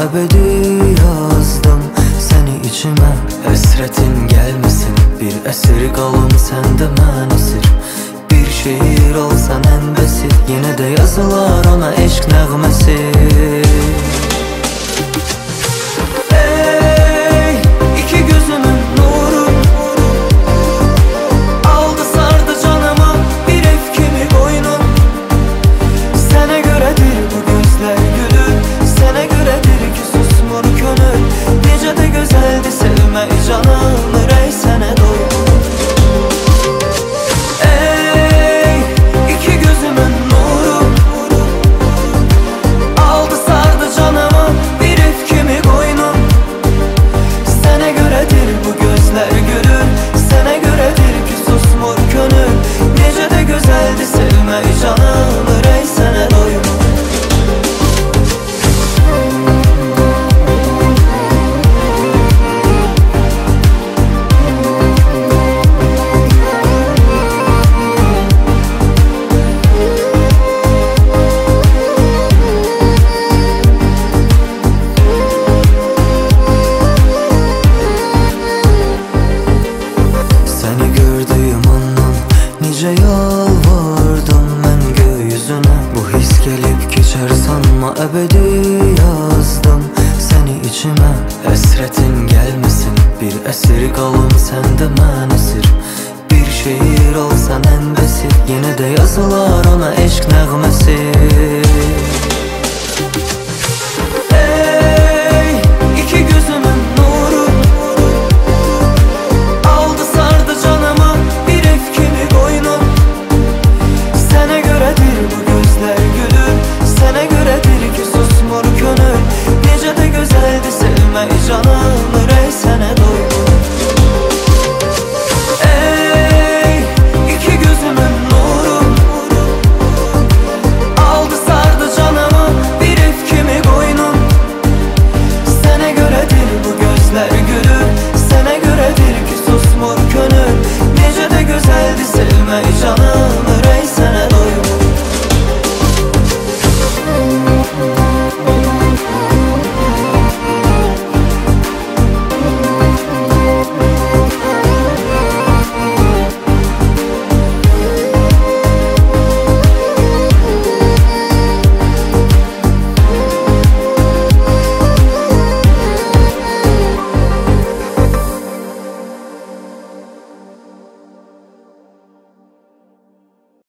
ebedi yazdım seni içime. Esretin gelmesin, bir esir kalım sende mən esir. Bir şiir olsan en basit, yine de yazılar ona eşk nəğməsi. Ey iki gözümün nuru, aldı sardı canımı bir ev kimi boynun. Sana göredir bu gözler gülür, sana göredir ki susmur könül. Necə də gözəldi sevmək canım, ürək sənə doyur. Ey iki gözümün nuru, aldı sardı canımı bir ev kimi boynun. Sana göredir bu gözler gülür, sana göredir ki susmur könül. Necə də gözəldi sevmək canım, ürək sənə doyur. Necə yalvardım mən gökyüzünə, bu his gelip geçer sanma ebedi yazdım seni içime. Esretin gelmesin, bir esir kalım sende mən esir. Bir şiir olsan en basit, yine de yazılar ona eşk nəğməsi.